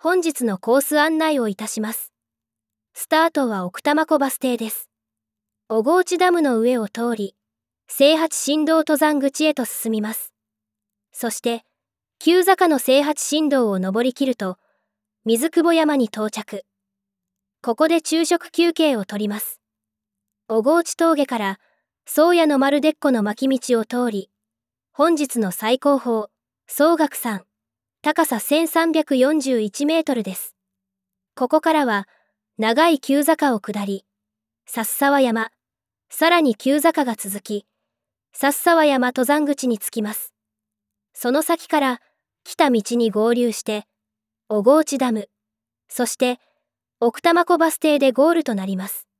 本日のコース案内をいたします。スタートは奥多摩湖バス停です。小河内ダムの上を通り、清八新道登山口へと進みます。そして、急坂の清八新道を登りきると、水久保山に到着。ここで昼食休憩をとります。小河内峠から、宗谷の丸でっこの巻道を通り、本日の最高峰、総岳山、高さ1341メートルです。ここからは、長い急坂を下り、さっさわ山、さらに急坂が続き、さっさわ山登山口に着きます。その先から、来た道に合流して、小河内ダム、そして、奥多摩湖バス停でゴールとなります。